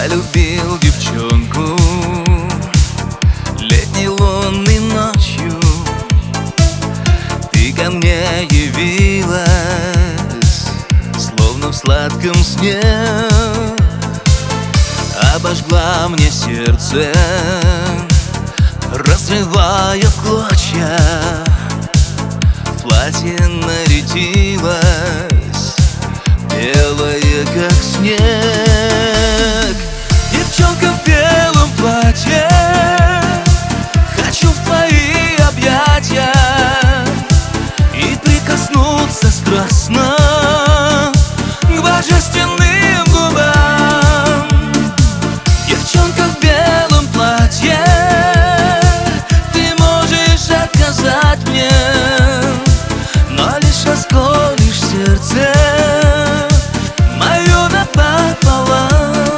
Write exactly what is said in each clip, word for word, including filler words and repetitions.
любил девчонку летней лунной ночью. Ты ко мне явилась, словно в сладком сне. Обожгла мне сердце, разрывая в клочья. В платье нарядилась, белая как снег. Девчонка в белом платье, хочу в твои объятия и прикоснуться страстно к божественным губам. Девчонка в белом платье, ты можешь отказать мне, но лишь расколешь сердце мое напополам.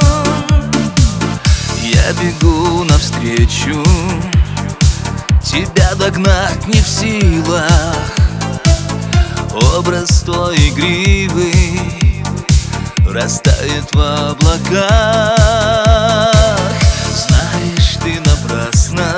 Я бегу навстречу, тебя догнать не в силах. Образ твой игривый растает в облаках. Знаешь, ты напрасно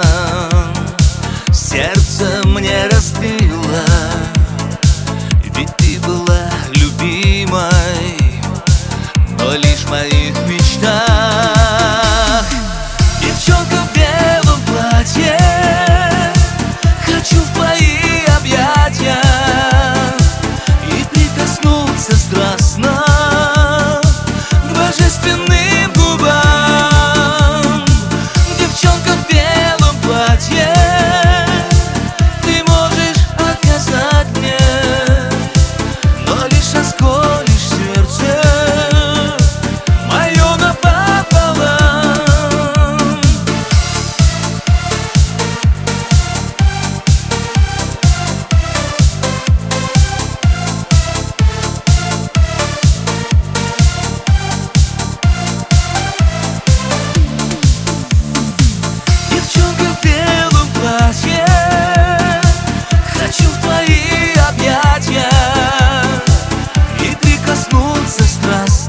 сердце мне разбила, ведь ты была любимой, но лишь в моих мечтах. Девчонка в белом платье, хочу в твои объятия и прикоснуться страстно к божественным губам. Девчонка в белом платье, ты можешь отказать мне, но лишь расколешь сердце мое напополам. Девчонка в белом платье, хочу в твои объятия и прикоснуться страстно